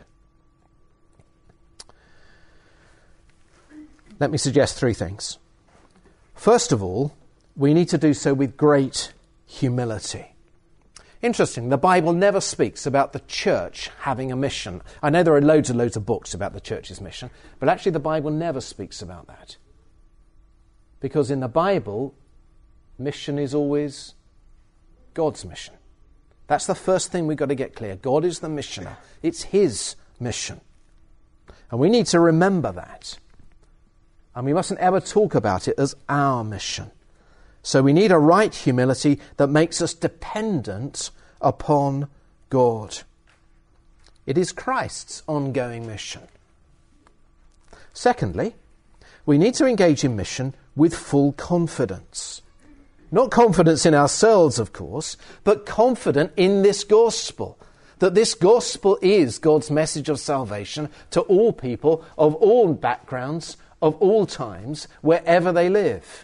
Let me suggest 3 things. First of all, we need to do so with great humility. Interesting, the Bible never speaks about the church having a mission. I know there are loads and loads of books about the church's mission, but actually the Bible never speaks about that. Because in the Bible, mission is always God's mission. That's the first thing we've got to get clear. God is the missioner. It's his mission. And we need to remember that. And we mustn't ever talk about it as our mission. So we need a right humility that makes us dependent upon God. It is Christ's ongoing mission. Secondly, we need to engage in mission with full confidence. Not confidence in ourselves, of course, but confident in this gospel. That this gospel is God's message of salvation to all people of all backgrounds, of all times, wherever they live.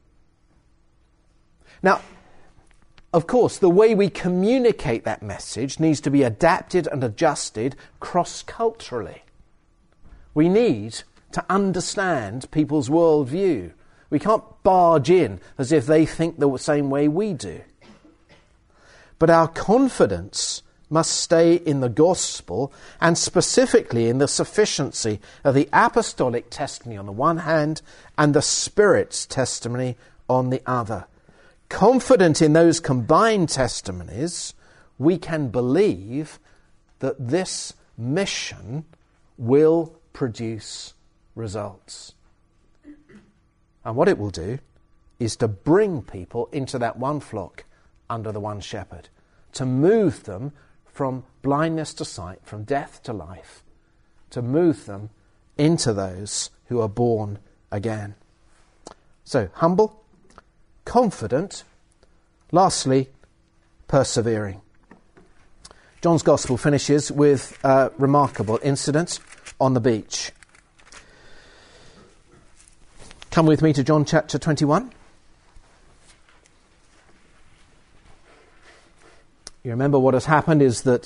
Now, of course, the way we communicate that message needs to be adapted and adjusted cross-culturally. We need to understand people's worldview. We can't barge in as if they think the same way we do. But our confidence must stay in the gospel, and specifically in the sufficiency of the apostolic testimony on the one hand and the Spirit's testimony on the other. Confident in those combined testimonies, we can believe that this mission will produce results. And what it will do is to bring people into that one flock under the one shepherd, to move them from blindness to sight, from death to life, to move them into those who are born again. So, humble, confident, lastly, persevering. John's Gospel finishes with a remarkable incident on the beach. Come with me to John chapter 21. You remember what has happened is that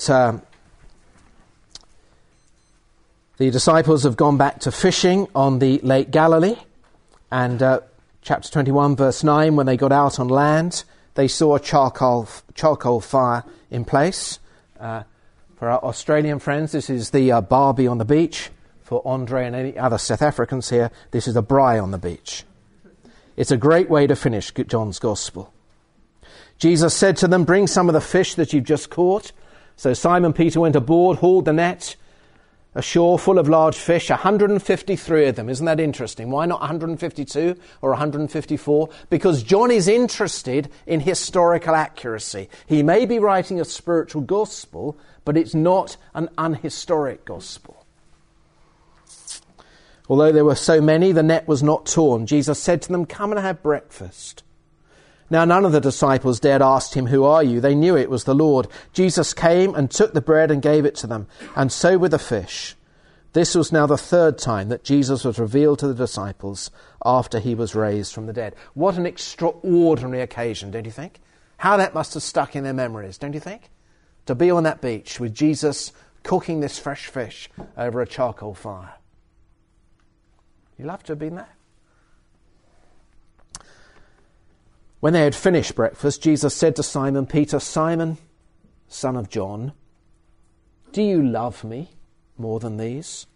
the disciples have gone back to fishing on the Lake Galilee, and chapter 21 verse 9, when they got out on land, they saw a charcoal fire in place. For our Australian friends, this is the barbie on the beach. For Andre and any other South Africans here, this is a braai on the beach. It's a great way to finish John's Gospel. Jesus said to them, "Bring some of the fish that you've just caught." So Simon Peter went aboard, hauled the net ashore full of large fish, 153 of them. Isn't that interesting? Why not 152 or 154? Because John is interested in historical accuracy. He may be writing a spiritual gospel, but it's not an unhistoric gospel. Although there were so many, the net was not torn. Jesus said to them, "Come and have breakfast." Now none of the disciples dared ask him, "Who are you?" They knew it was the Lord. Jesus came and took the bread and gave it to them, and so with the fish. This was now the third time that Jesus was revealed to the disciples after he was raised from the dead. What an extraordinary occasion, don't you think? How that must have stuck in their memories, don't you think? To be on that beach with Jesus cooking this fresh fish over a charcoal fire. You'd love to have been there. When they had finished breakfast, Jesus said to Simon Peter, "Simon, son of John, do you love me more than these?"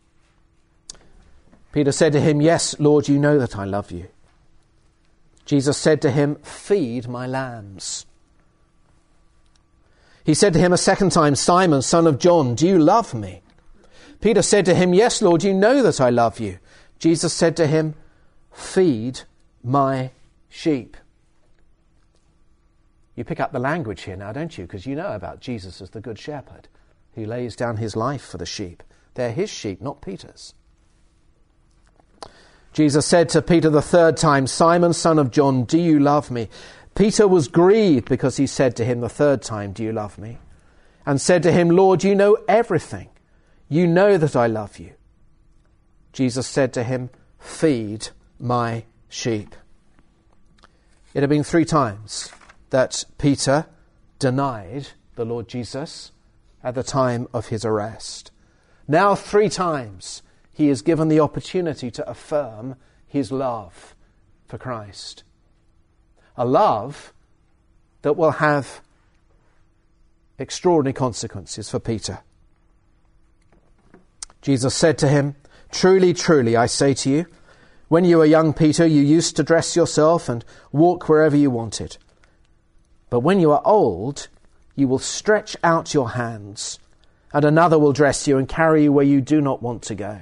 Peter said to him, "Yes, Lord, you know that I love you." Jesus said to him, "Feed my lambs." He said to him a second time, "Simon, son of John, do you love me?" Peter said to him, "Yes, Lord, you know that I love you." Jesus said to him, "Feed my sheep." You pick up the language here now, don't you? Because you know about Jesus as the Good Shepherd who lays down his life for the sheep. They're his sheep, not Peter's. Jesus said to Peter the third time, "Simon, son of John, do you love me?" Peter was grieved because he said to him the third time, "Do you love me?" And said to him, "Lord, you know everything. You know that I love you." Jesus said to him, "Feed my sheep." It had been 3 times that Peter denied the Lord Jesus at the time of his arrest. Now 3 times he is given the opportunity to affirm his love for Christ. A love that will have extraordinary consequences for Peter. Jesus said to him, "Truly, truly, I say to you, when you were young, Peter, you used to dress yourself and walk wherever you wanted. But when you are old, you will stretch out your hands, and another will dress you and carry you where you do not want to go."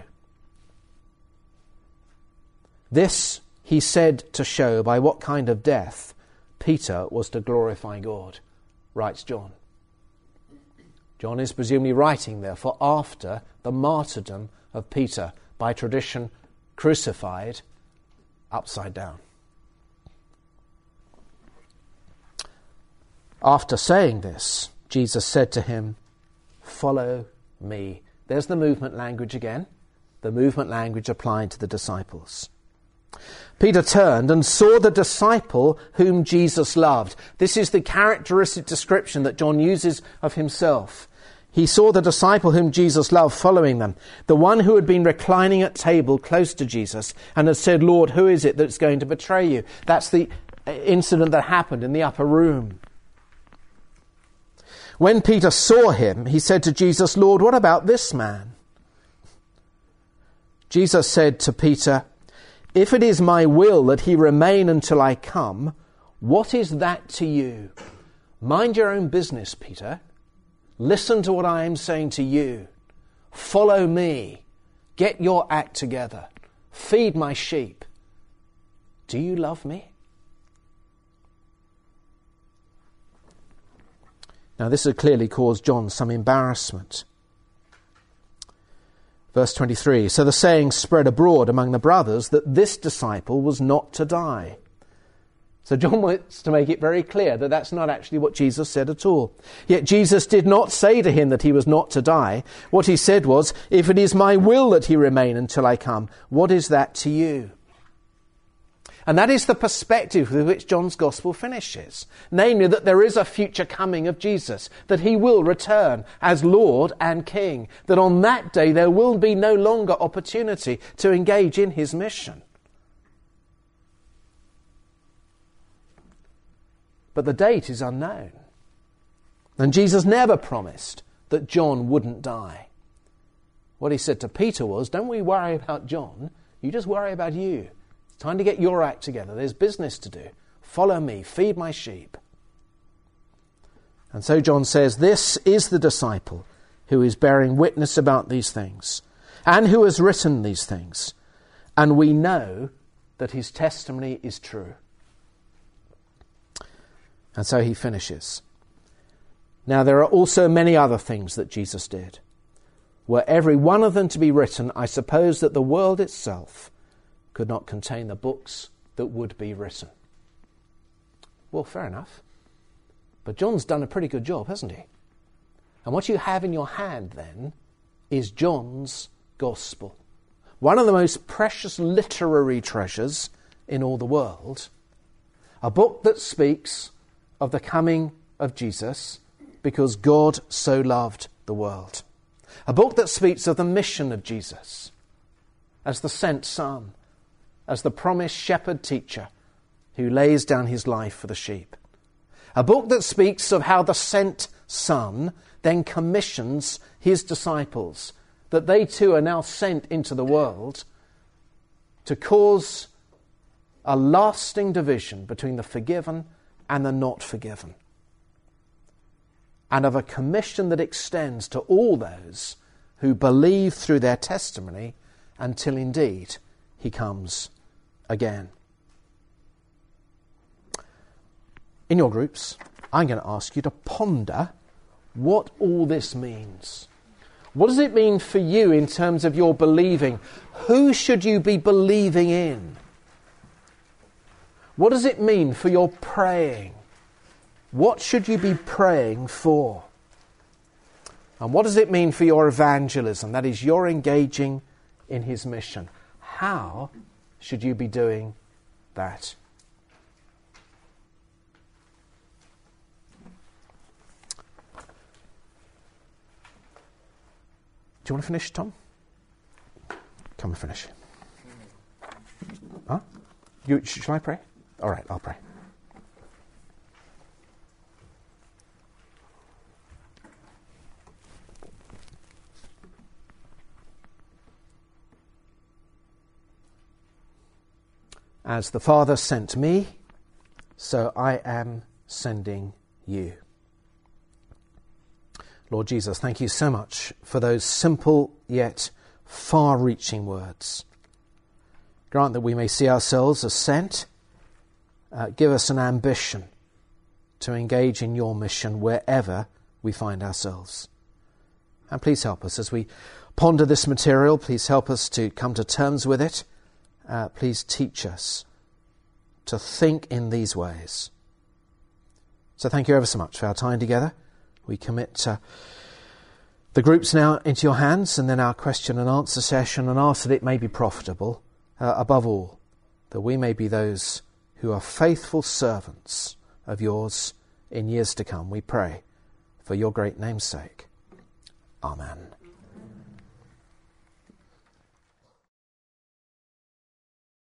This he said to show by what kind of death Peter was to glorify God, writes John. John is presumably writing, therefore, after the martyrdom of Peter, by tradition crucified upside down. After saying this, Jesus said to him, "Follow me." There's the movement language again. the movement language applied to the disciples. Peter turned and saw the disciple whom Jesus loved. This is the characteristic description that John uses of himself. He saw the disciple whom Jesus loved following them, the one who had been reclining at table close to Jesus and had said, "Lord, who is it that's going to betray you?" That's the incident that happened in the upper room. When Peter saw him, he said to Jesus, "Lord, what about this man?" Jesus said to Peter, "If it is my will that he remain until I come, what is that to you? Mind your own business, Peter. Listen to what I am saying to you. Follow me. Get your act together. Feed my sheep. Do you love me?" Now this had clearly caused John some embarrassment. Verse 23, so the saying spread abroad among the brothers that this disciple was not to die. So John wants to make it very clear that that's not actually what Jesus said at all. Yet Jesus did not say to him that he was not to die. What he said was, "If it is my will that he remain until I come, what is that to you?" And that is the perspective with which John's Gospel finishes. Namely, that there is a future coming of Jesus, that he will return as Lord and King, that on that day there will be no longer opportunity to engage in his mission. But the date is unknown. And Jesus never promised that John wouldn't die. What he said to Peter was, "Don't we worry about John, you just worry about you. It's time to get your act together. There's business to do. Follow me, feed my sheep." And so John says, this is the disciple who is bearing witness about these things and who has written these things. And we know that his testimony is true. And so he finishes. Now there are also many other things that Jesus did. Were every one of them to be written, I suppose that the world itself could not contain the books that would be written. Well, fair enough. But John's done a pretty good job, hasn't he? And what you have in your hand then is John's Gospel. One of the most precious literary treasures in all the world. A book that speaks of the coming of Jesus because God so loved the world. A book that speaks of the mission of Jesus as the sent Son, as the promised shepherd teacher who lays down his life for the sheep. A book that speaks of how the sent Son then commissions his disciples, that they too are now sent into the world to cause a lasting division between the forgiven and the not forgiven, and of a commission that extends to all those who believe through their testimony until indeed he comes again. In your groups, I'm going to ask you to ponder what all this means. What does it mean for you in terms of your believing? Who should you be believing in? What does it mean for your praying? What should you be praying for? And what does it mean for your evangelism? That is, you're engaging in his mission. How should you be doing that? Do you want to finish, Tom? Come and finish. Huh? Shall I pray? All right, I'll pray. As the Father sent me, so I am sending you. Lord Jesus, thank you so much for those simple yet far-reaching words. Grant that we may see ourselves as sent. Give us an ambition to engage in your mission wherever we find ourselves. And please help us as we ponder this material. Please help us to come to terms with it. Please teach us to think in these ways. So thank you ever so much for our time together. We commit the group's now into your hands, and then our question and answer session, and ask that it may be profitable, above all, that we may be those who are faithful servants of yours in years to come. We pray for your great name's sake. Amen.